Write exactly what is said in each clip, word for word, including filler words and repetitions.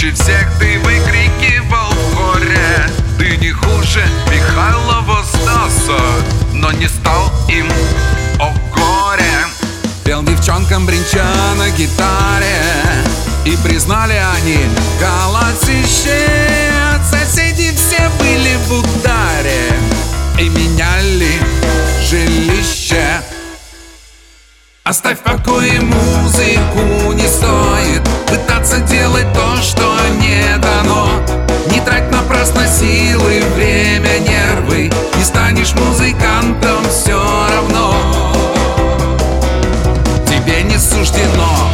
Круче всех ты выкрикивал в хоре: ты не хуже Михайлова Стаса, но не стал им, о горе. Пел девчонкам, бренча на гитаре, и признали они голосище. Соседи все были в ударе и меняли жилище. Оставь в покое музыку, не стоит пытаться делать то, что не дано. Не трать напрасно силы, время, нервы, не станешь музыкантом все равно. Тебе не суждено.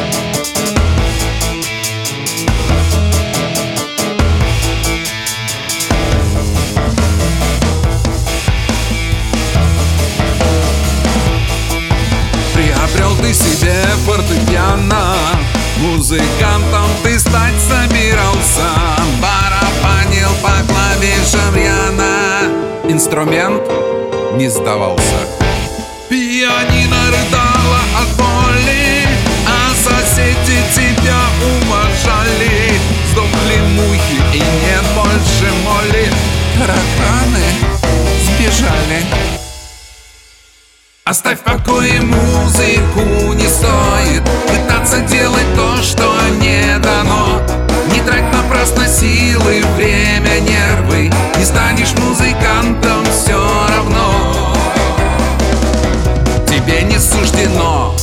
Приобрел ты себе фортепиано, музыкантом ты стать собирался. Барабанил по клавишам рьяно, инструмент не сдавался. Пианино рыдала от боли, а соседи тебя уважали. Сдохли мухи и нет больше моли, тараканы сбежали. Оставь в покое музыку, не стоит пытаться делать то, что не дано. Не трать напрасно силы, время, нервы, не станешь музыкантом все равно. Тебе не суждено.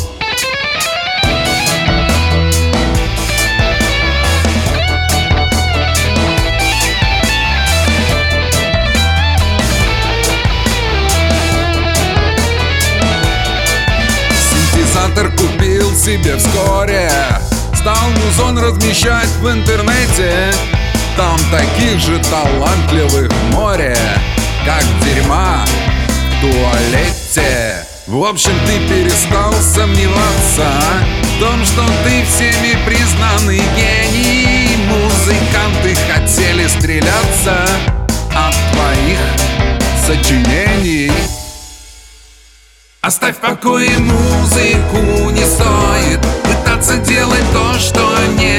Синтезатор купил себе вскоре, стал музон размещать в интернете. Там таких же талантливых море, как дерьма в туалете. В общем, ты перестал сомневаться в том, что ты всеми признанный гений. Музыканты хотели стреляться от твоих сочинений. Оставь в покое музыку, не стоит пытаться делать то, что не